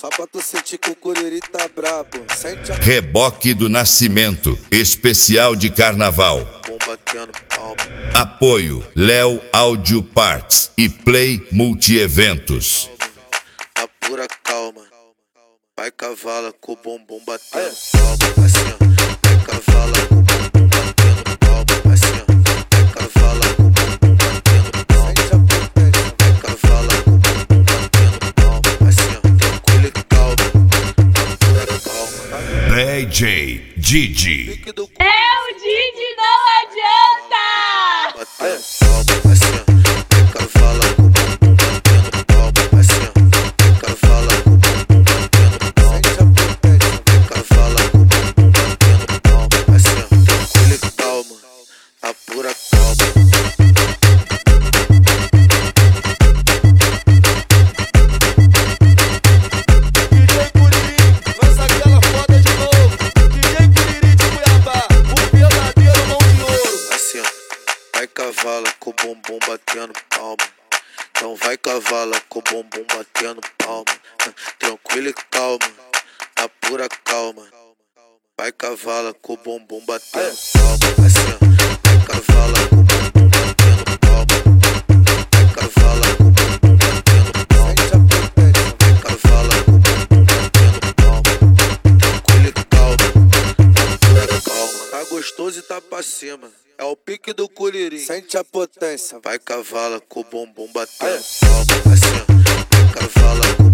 Só pra tu sentir que o Curiri tá brabo. Sente a... Reboque do Nascimento, especial de carnaval. Batendo palma. Apoio Léo Audio Parts e Play Multieventos. A pura calma. Vai cavala com o bumbum batendo palma. Assim, ó. Vai cavala com o bumbum batendo palma. Assim, ó. Vai cavala com o bumbum batendo palma. Vai cavala com o bumbum batendo palma. Assim, ó. Tranquilo e calma. A pura calma. DJ Didi. O Didi, não adianta! Batendo palma. Assim, ó. Vai cavala com o bumbum batendo palma. Assim, ó. Vai cavala com o bumbum batendo palma. Vai cavala com o bumbum batendo palma. Assim, ó. Tranquilo e calma. A pura calma. DJ Curiri, lança aquela foda de novo. DJ Curiri de Cuiabá, o verdadeiro mão de ouro. Assim, ó. Vai cavala com o bumbum batendo palma. Então vai cavala com o bumbum batendo palma. Tranquilo e calma. A pura calma. Vai cavala com o bumbum batendo palma. Assim, ó. Vai cavala com o bumbum batendo palma. Vai cavala com o bumbum batendo palma. Vai cavala com o bumbum batendo palma. Tranquilo e calma. A pura calma. Tá gostoso e tá pra cima. É o pique do Curiri. Sente a potência. Vai cavala com o bumbum batendo palma. Assim, ó. Vai cavala com o